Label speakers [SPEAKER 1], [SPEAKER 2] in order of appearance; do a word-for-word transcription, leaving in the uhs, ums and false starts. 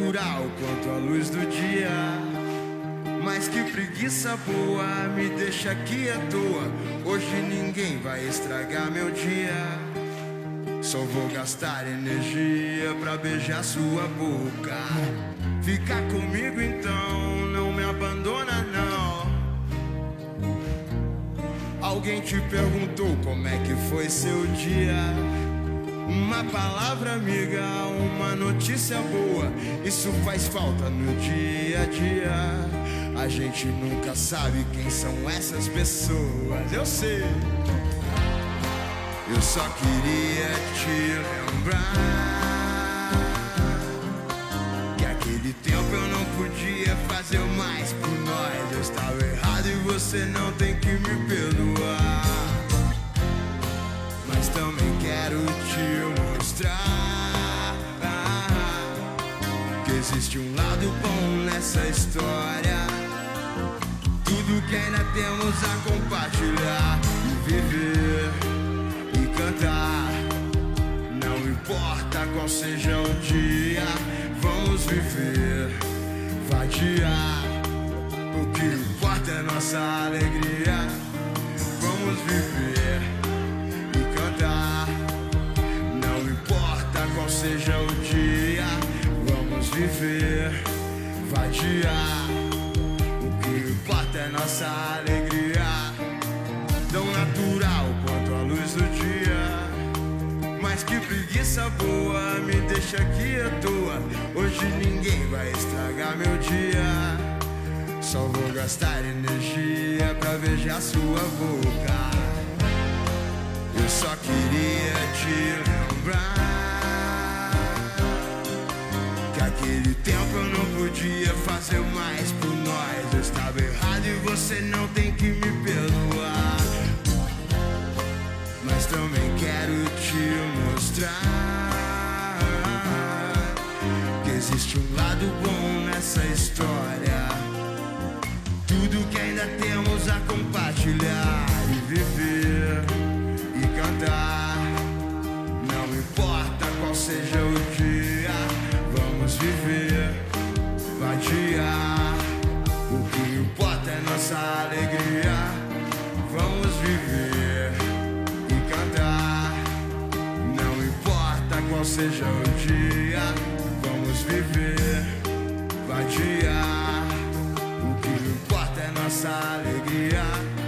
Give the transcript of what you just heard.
[SPEAKER 1] natural quanto a luz do dia. Mas que preguiça boa, me deixa aqui à toa. Hoje ninguém vai estragar meu dia. Só vou gastar energia pra beijar sua boca. Fica comigo então, não me abandona não. Alguém te perguntou como é que foi seu dia? Uma palavra amiga, uma notícia boa, isso faz falta no dia a dia. A gente nunca sabe quem são essas pessoas, eu sei. Eu só queria te lembrar que aquele tempo eu não podia fazer mais por nós. Eu estava errado e você não tem que me perdoar. Mas também quero te mostrar que existe um lado bom nessa história. Tudo que ainda temos a compartilhar e viver e cantar. Não importa qual seja o dia, vamos viver, vadiar. O que importa é nossa alegria. Vamos viver e cantar. Não importa qual seja o dia, vamos viver, vadiar. O que importa é nossa alegria. Tão natural quanto a luz do dia. Mas que preguiça boa, me deixa aqui à toa. Hoje ninguém vai estragar meu dia. Só vou gastar energia pra beijar sua boca. Eu só queria te lembrar que aquele tempo eu não podia fazer mais por nós. Eu estava errado e você não tem que me perdoar. Mas também quero te mostrar que existe um lado bom nessa história. Tudo que ainda temos a compartilhar e viver e cantar. Não importa qual seja o dia, vamos viver, vadiar. O que importa é nossa alegria. Vamos viver e cantar. Não importa qual seja o dia, vamos viver, vadiar. O que importa é nossa alegria.